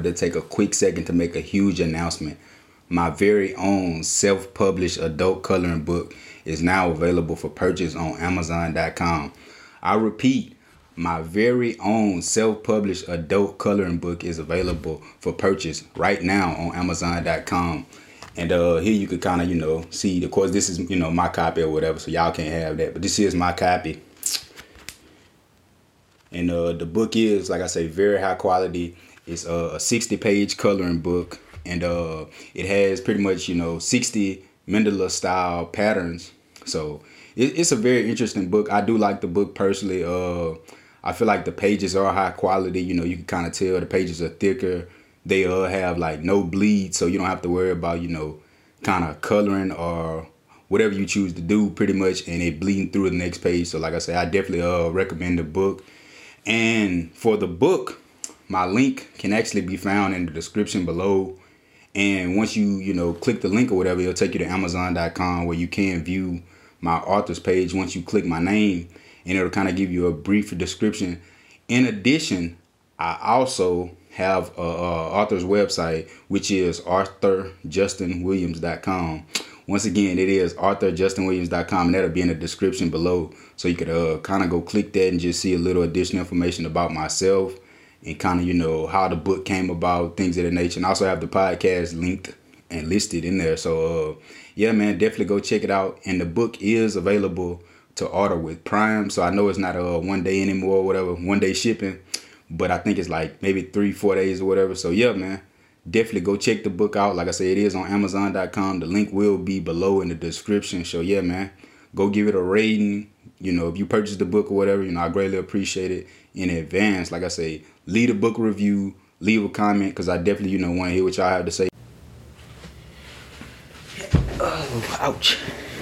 wanted to take a quick second to make a huge announcement. My very own self-published adult coloring book is now available for purchase on Amazon.com. I repeat, my very own self-published adult coloring book is available for purchase right now on Amazon.com. And here you could kind of, see, of course, this is, my copy or whatever, so y'all can't have that. But this is my copy. And the book is, like I say, very high quality. It's a 60-page coloring book. And it has pretty much, 60 mandala style patterns. So it's a very interesting book. I do like the book personally. I feel like the pages are high quality. You can kind of tell the pages are thicker. They have like no bleed. So you don't have to worry about, kind of coloring or whatever you choose to do pretty much. And it bleeding through the next page. So like I say, I definitely recommend the book. And for the book, my link can actually be found in the description below. And once you click the link or whatever, it'll take you to Amazon.com where you can view my author's page once you click my name. And it'll kind of give you a brief description. In addition, I also have a author's website, which is ArthurJustinWilliams.com. Once again, it is ArthurJustinWilliams.com, and that'll be in the description below. So you could kind of go click that and just see a little additional information about myself and kind of, how the book came about, things of that nature. And I also have the podcast linked and listed in there. So, yeah, man, definitely go check it out. And the book is available to order with Prime. So I know it's not 1 day anymore or whatever, 1 day shipping. But I think it's like maybe 3-4 days or whatever. So, yeah, man. Definitely go check the book out. Like I said, it is on Amazon.com. The link will be below in the description. So, yeah, man, go give it a rating. If you purchase the book or whatever, I greatly appreciate it in advance. Like I say, leave a book review, leave a comment, because I definitely, want to hear what y'all have to say. Oh, ouch.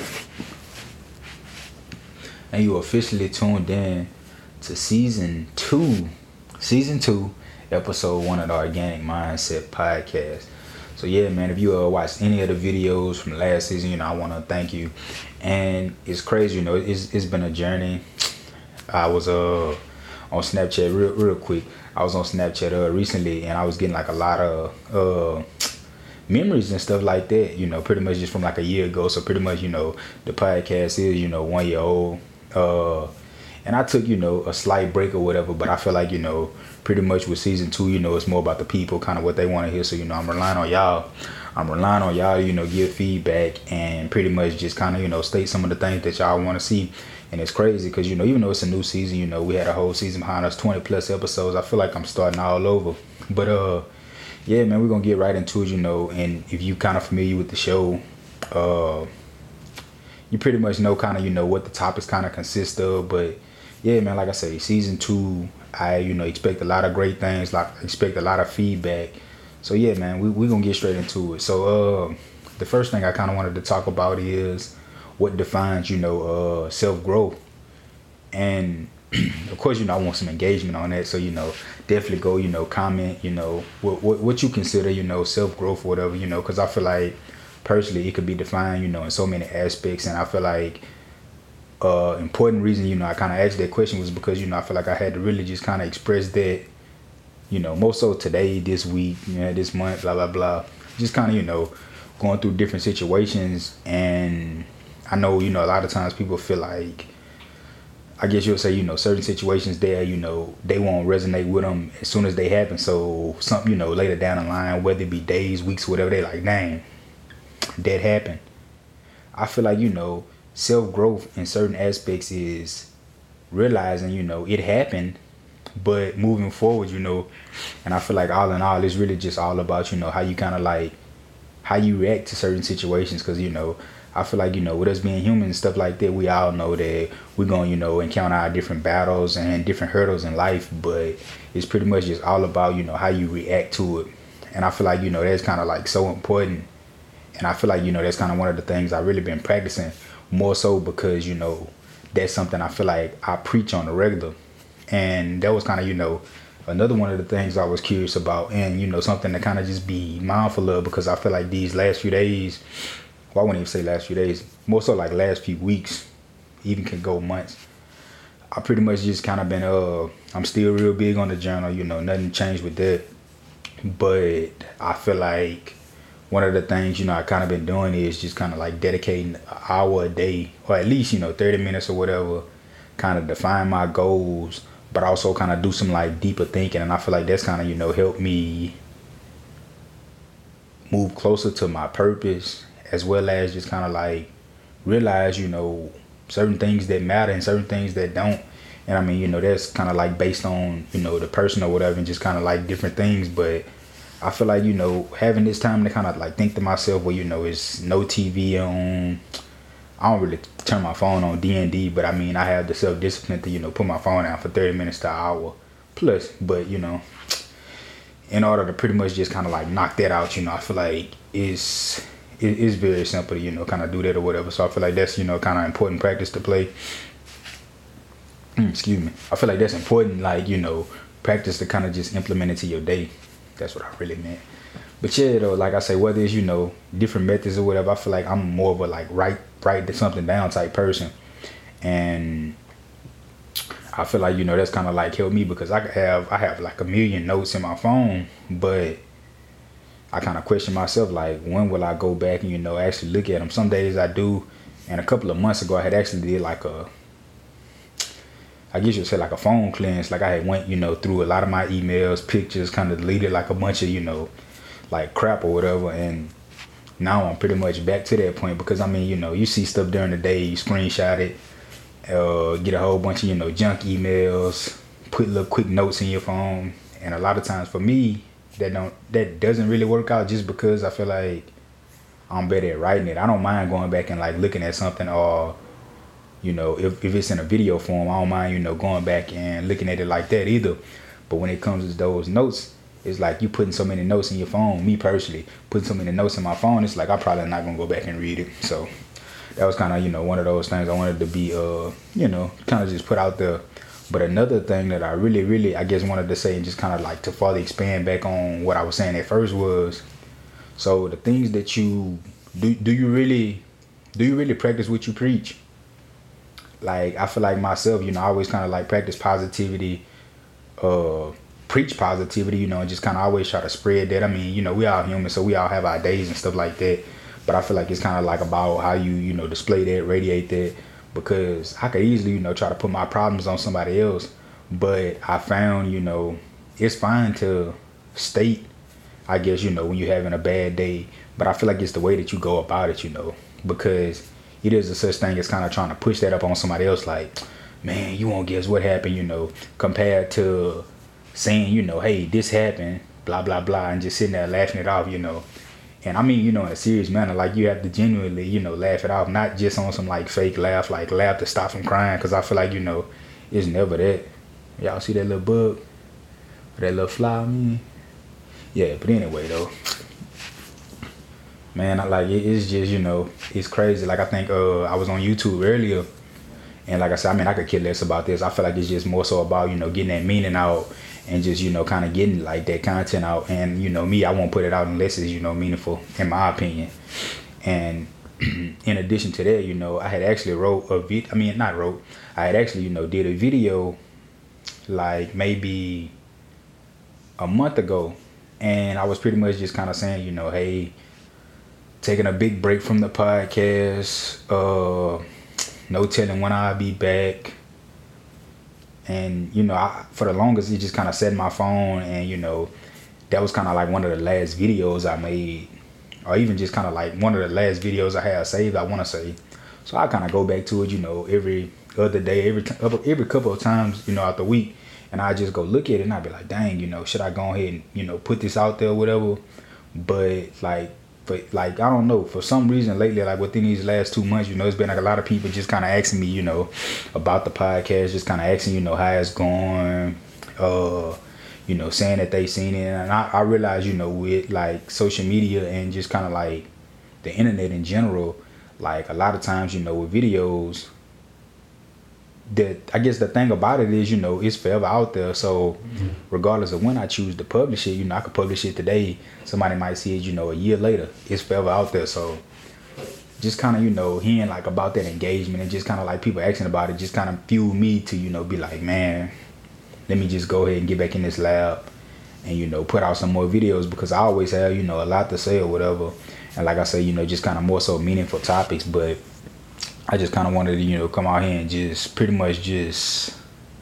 And you officially tuned in to season 2, episode 1 of the Organic Mindset Podcast. So yeah, man, if you watched any of the videos from last season, I want to thank you. And it's crazy, it's been a journey. I was on Snapchat real quick. I was on Snapchat recently, and I was getting like a lot of memories and stuff like that, pretty much just from like a year ago. So pretty much, the podcast is, 1 year old. And I took, a slight break or whatever, but I feel like, pretty much with season 2, it's more about the people, kind of what they want to hear. So, I'm relying on y'all. Give feedback and pretty much just kind of, state some of the things that y'all want to see. And it's crazy because, even though it's a new season, we had a whole season behind us, 20 plus episodes. I feel like I'm starting all over. But, yeah, man, we're going to get right into it, and if you kind of familiar with the show, you pretty much know kind of, what the topics kind of consist of. But yeah, man, like I say, season 2, I, expect a lot of great things, expect a lot of feedback. So yeah, man, we're going to get straight into it. So the first thing I kind of wanted to talk about is what defines, self-growth. And of course, I want some engagement on that. So, definitely go, comment, what you consider, self-growth or whatever, because I feel like personally it could be defined, in so many aspects. And I feel like important reason, I kind of asked that question was because, I feel like I had to really just kind of express that, more so today, this week, this month, blah, blah, blah. Just kind of, going through different situations. And I know, a lot of times people feel like, I guess you'll say, certain situations there, they won't resonate with them as soon as they happen. So something, later down the line, whether it be days, weeks, whatever, they like, dang, that happened. I feel like, self-growth in certain aspects is realizing, it happened, but moving forward, and I feel like all in all, it's really just all about, how you kind of like, how you react to certain situations. Because, I feel like, with us being human and stuff like that, we all know that we're going to, encounter our different battles and different hurdles in life. But it's pretty much just all about, how you react to it. And I feel like, that's kind of like so important. And I feel like, that's kind of one of the things I've really been practicing more so because, that's something I feel like I preach on the regular. And that was kind of, another one of the things I was curious about and, something to kind of just be mindful of, because I feel like these last few days, well, I wouldn't even say last few days, more so like last few weeks, even can go months. I pretty much just kind of been, I'm still real big on the journal, nothing changed with that. But I feel like one of the things, I kind of been doing is just kind of like dedicating an hour a day, or at least, 30 minutes or whatever, kind of define my goals, but also kind of do some like deeper thinking. And I feel like that's kind of, helped me move closer to my purpose, as well as just kind of like realize, certain things that matter and certain things that don't. And I mean, that's kind of like based on, the person or whatever, and just kind of like different things. But I feel like, having this time to kind of like think to myself, well, it's no TV on. I don't really turn my phone on D&D, but I mean, I have the self-discipline to, put my phone down for 30 minutes to an hour plus. But, in order to pretty much just kind of like knock that out, I feel like it's very simple to, kind of do that or whatever. So I feel like that's, kind of important practice to play. Excuse me. I feel like that's important, like, practice to kind of just implement into your day. That's what I really meant. But yeah, though, like I say, whether it's, different methods or whatever, I feel like I'm more of a like write something down type person. And I feel like, that's kind of like helped me, because I have like a million notes in my phone, but I kind of question myself, like, when will I go back and, actually look at them? Some days I do. And a couple of months ago, I had actually did like I guess you'd say like a phone cleanse. Like I had went, through a lot of my emails, pictures, kind of deleted like a bunch of, like crap or whatever. And now I'm pretty much back to that point, because I mean, you see stuff during the day, you screenshot it, get a whole bunch of, junk emails, put little quick notes in your phone. And a lot of times for me, that doesn't really work out, just because I feel like I'm better at writing it. I don't mind going back and like looking at something, or if it's in a video form, I don't mind, going back and looking at it like that either. But when it comes to those notes, it's like you putting so many notes in your phone. Me personally, putting so many notes in my phone, it's like I'm probably not gonna go back and read it. So that was kind of, one of those things I wanted to be, kind of just put out there. But another thing that I really, I guess, wanted to say, and just kind of like to further expand back on what I was saying at first, was, so the things that you do you really practice what you preach? Like, I feel like myself, I always kind of like practice positivity, preach positivity, and just kind of always try to spread that. I mean, we all human, so we all have our days and stuff like that. But I feel like it's kind of like about how you, display that, radiate that, because I could easily, try to put my problems on somebody else. But I found, it's fine to state, I guess, when you're having a bad day. But I feel like it's the way that you go about it, because it is a such thing as kind of trying to push that up on somebody else, like, man, you won't guess what happened, compared to saying, hey, this happened, blah, blah, blah, and just sitting there laughing it off, And I mean, in a serious manner, like, you have to genuinely, laugh it off, not just on some like fake laugh, like laugh to stop from crying, because I feel like, it's never that. Y'all see that little bug? Or that little fly, man? Yeah, but anyway, though. Man, it's just, it's crazy. Like, I think I was on YouTube earlier, and like I said, I could care less about this. I feel like it's just more so about, getting that meaning out, and just, kind of getting like that content out. And, me, I won't put it out unless it's, meaningful, in my opinion. And in addition to that, I had actually I had actually, did a video like maybe a month ago, and I was pretty much just kind of saying, hey, taking a big break from the podcast, no telling when I'll be back. And, for the longest, it just kind of set my phone, and, that was kind of like one of the last videos I made, or even just kind of like one of the last videos I had saved, I want to say. So I kind of go back to it, every other day, every couple of times, out the week, and I just go look at it, and I'd be like, dang, should I go ahead and, put this out there or whatever? But I don't know, for some reason lately, like within these last 2 months, it's been like a lot of people just kind of asking me, about the podcast, just kind of asking, how it's going, saying that they seen it. And I realize, with like social media and just kind of like the internet in general, like a lot of times, with videos, that I guess the thing about it is, it's forever out there. So regardless of when I choose to publish it, I could publish it today. Somebody might see it, a year later. It's forever out there. So just kind of, hearing like about that engagement, and just kind of like people asking about it, just kind of fueled me to, be like, man, let me just go ahead and get back in this lab and put out some more videos, because I always have a lot to say or whatever. And like I say, just kind of more so meaningful topics. But I just kind of wanted to come out here and just pretty much just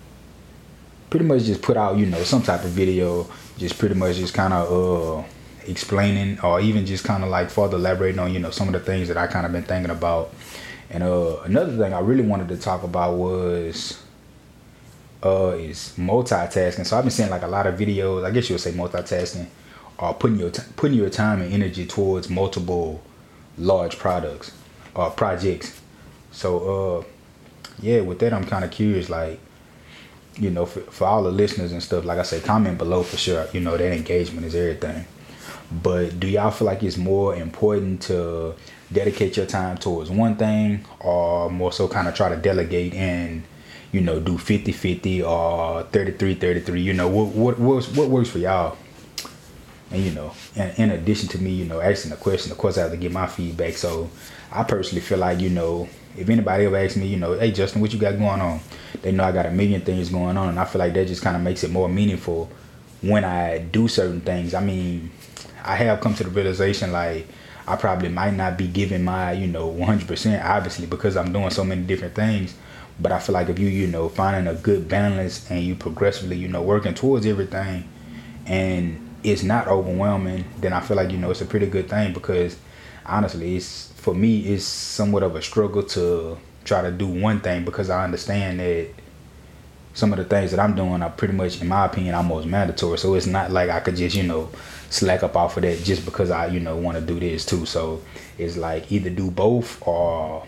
put out some type of video, just pretty much just kind of explaining, or even just kind of like further elaborating on some of the things that I kind of been thinking about. And another thing I really wanted to talk about was is multitasking. So I've been seeing like a lot of videos, I guess you would say multitasking, or putting your time and energy towards multiple large products or projects. So yeah, with that, I'm kind of curious, like, for all the listeners and stuff, like I say, comment below for sure. That engagement is everything. But do y'all feel like it's more important to dedicate your time towards one thing, or more so kind of try to delegate and do 50-50 or 33-33? What works for y'all? And in addition to me asking the question, of course I have to get my feedback. So I personally feel like if anybody ever asks me hey Justin, what you got going on, they know I got a million things going on. And I feel like that just kind of makes it more meaningful when I do certain things. I mean, I have come to the realization, like, I probably might not be giving my 100%, obviously, because I'm doing so many different things. But I feel like if you finding a good balance, and you progressively working towards everything, and it's not overwhelming, then I feel like it's a pretty good thing. Because honestly, for me it's somewhat of a struggle to try to do one thing, because I understand that some of the things that I'm doing are pretty much, in my opinion, almost mandatory. So it's not like I could just slack up off of that just because I want to do this too. So it's like either do both, or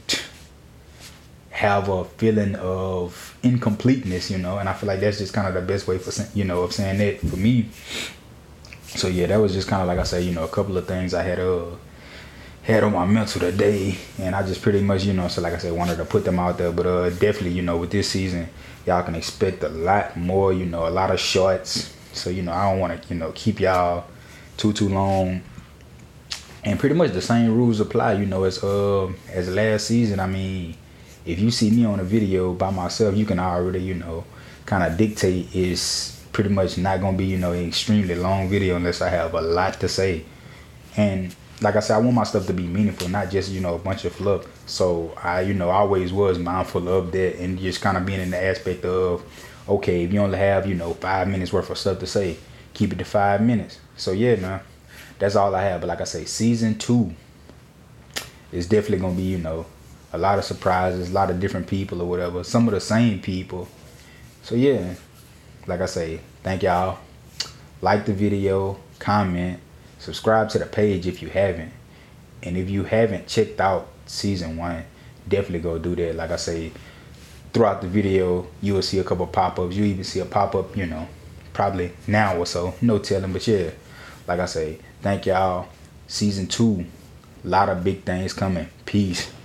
have a feeling of incompleteness, and I feel like that's just kind of the best way for of saying that for me. So yeah, that was just kind of, like I say, a couple of things I had on my mental today, and I just pretty much so like I said, wanted to put them out there. But definitely with this season, y'all can expect a lot more, a lot of shorts. So I don't want to keep y'all too long. And pretty much the same rules apply as last season. I mean, if you see me on a video by myself, you can already kind of dictate it's pretty much not gonna be an extremely long video unless I have a lot to say. And like I said, I want my stuff to be meaningful, not just a bunch of fluff. So I always was mindful of that, and just kind of being in the aspect of, okay, if you only have 5 minutes worth of stuff to say, keep it to 5 minutes. So yeah, man, that's all I have. But like I say, season 2 is definitely gonna be a lot of surprises, a lot of different people or whatever, some of the same people. So yeah, like I say, thank y'all. Like the video, comment, subscribe to the page if you haven't. And if you haven't checked out season 1, definitely go do that. Like I say, throughout the video, you will see a couple pop-ups. You even see a pop-up, probably now or so. No telling, but yeah. Like I say, thank y'all. Season 2, a lot of big things coming. Peace.